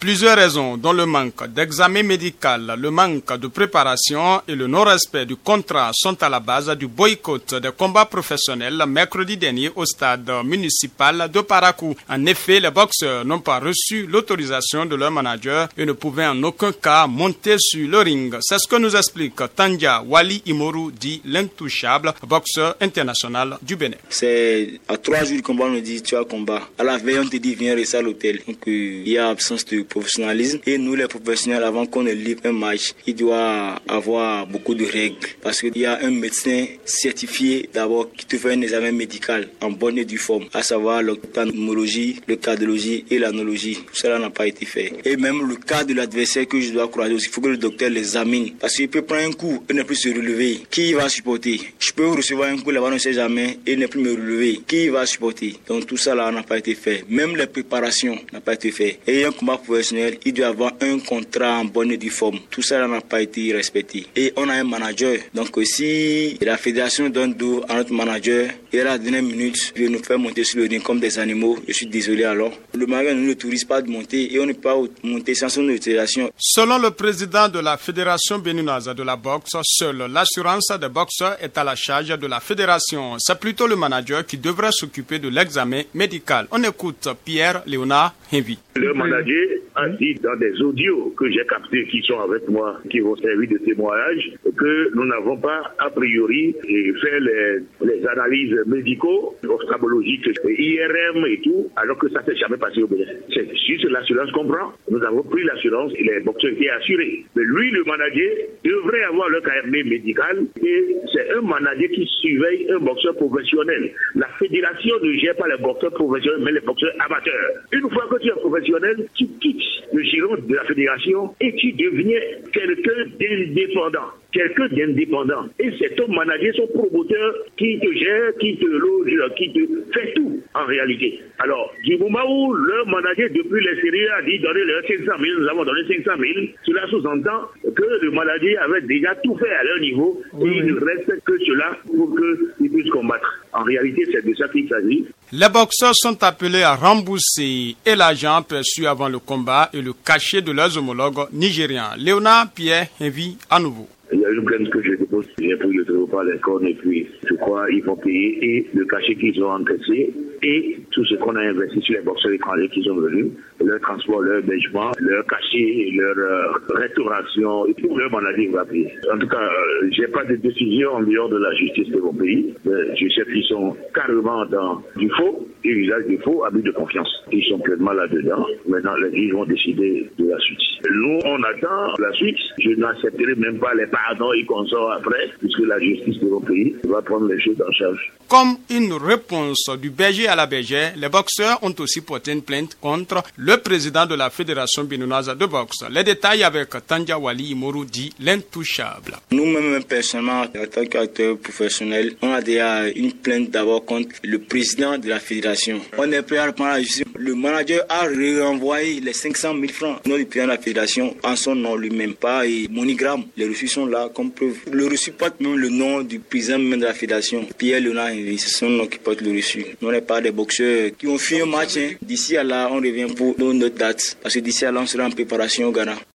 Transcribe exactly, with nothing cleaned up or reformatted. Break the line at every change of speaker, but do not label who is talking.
Plusieurs raisons, dont le manque d'examen médical, le manque de préparation et le non-respect du contrat sont à la base du boycott des combats professionnels mercredi dernier au stade municipal de Parakou. En effet, les boxeurs n'ont pas reçu l'autorisation de leur manager et ne pouvaient en aucun cas monter sur le ring. C'est ce que nous explique Tandja Wali Imoru, dit l'intouchable, boxeur international du Bénin.
C'est à trois jours du combat, on nous dit tu as combat. À la veille, on te dit viens rester à l'hôtel. Donc il y a absence de professionnalisme. Et nous, les professionnels, avant qu'on ne livre un match, il doit avoir beaucoup de règles. Parce qu'il y a un médecin certifié d'abord qui te fait un examen médical en bonne et due forme, à savoir l'ophtalmologie, le cardiologie et l'anologie. Tout cela n'a pas été fait. Et même le cas de l'adversaire que je dois croiser aussi, il faut que le docteur l'examine. Parce qu'il peut prendre un coup et ne plus se relever. Qui va supporter? Je peux recevoir un coup là-bas, on ne sait jamais, et ne plus me relever. Qui va supporter? Donc tout ça là n'a pas été fait. Même les préparations n'ont pas été fait. Et un combat professionnel, il doit avoir un contrat en bonne et due forme. Tout ça là n'a pas été respecté. Et on a un manager. Donc si la fédération donne dos à notre manager, et à la dernière minute, il nous fait monter sur le ring comme des animaux, je suis désolé alors. Le manager ne nous autorise pas de monter et on ne peut pas monter sans son autorisation.
Selon le président de la Fédération béninoise de la boxe, seule l'assurance des boxeurs est à la charge de la fédération. C'est plutôt le manager qui devrait s'occuper de l'examen médical. On écoute Pierre Léonard Henvi.
Le manager a dit dans des audios que j'ai captés qui sont avec moi, qui vont servir de témoignage, que nous n'avons pas a priori fait les, les analyses médicaux, ophtalmologiques, I R M et tout, alors que ça ne s'est jamais passé au Bénin. C'est juste l'assurance qu'on prend. Nous avons pris l'assurance et les boxeurs étaient assurés. Mais lui, le manager, devrait avoir le K R B médical et c'est un manager qui surveille un boxeur professionnel. La fédération ne gère pas les boxeurs professionnels, mais les boxeurs amateurs. Une fois que tu es professionnel, tu quittes le giron de la fédération et tu deviens quelqu'un d'indépendant. Quelqu'un d'indépendant. Et c'est ton manager, son promoteur qui te gère, qui te loge, qui te fait tout en réalité. Alors, du moment où le manager depuis l'extérieur a dit donner leur cinq cent mille, nous avons donné cinq cent mille, cela sous-entend que le manager avait déjà tout fait à leur niveau oui. Et il ne reste que cela pour qu'ils puissent combattre. En réalité, c'est de ça qu'il s'agit.
Les boxeurs sont appelés à rembourser et l'argent perçu avant le combat et le cachet de leurs homologues nigérians. Léonard Pierre Henvi à nouveau.
Il y a une plainte que je dépose, j'ai pris le trou par les cornes et puis je crois qu'ils vont payer et le cachet qu'ils ont encaissé et tout ce qu'on a investi sur les boxeurs étrangers qui sont venus, leur transport, leur hébergement, leur cachet, leur euh, restauration et tout leur manager va payer. En tout cas, euh, j'ai pas de décision en dehors de la justice de mon pays. Mais je sais qu'ils sont carrément dans du faux et usage du faux, abus de confiance. Ils sont pleinement là-dedans. Maintenant, les juges vont décider de la suite. Nous, on attend la suite. Je n'accepterai même pas les pardons et qu'on sort après, puisque la justice de mon pays va prendre les choses en charge.
Comme une réponse du berger à la bergère, les boxeurs ont aussi porté une plainte contre le président de la Fédération béninoise de boxe. Les détails avec Tandja Wali Imoru, dit l'intouchable.
Nous-mêmes, personnellement, en tant qu'acteur professionnel, on a déjà une plainte d'abord contre le président de la fédération. On est prêt à reprendre la justice. Le manager a renvoyé les cinq cent mille francs au nom du président de la fédération en son nom lui-même, pas et monigramme. Les reçus sont là comme preuve. Le reçu porte même le nom du président même de la fédération, Pierre Léonard Henvi. C'est son nom qui porte le reçu. Nous, on n'est pas des boxeurs qui ont fini un match. Hein. D'ici à là, on revient pour notre date. Parce que d'ici à là, on sera en préparation au Ghana.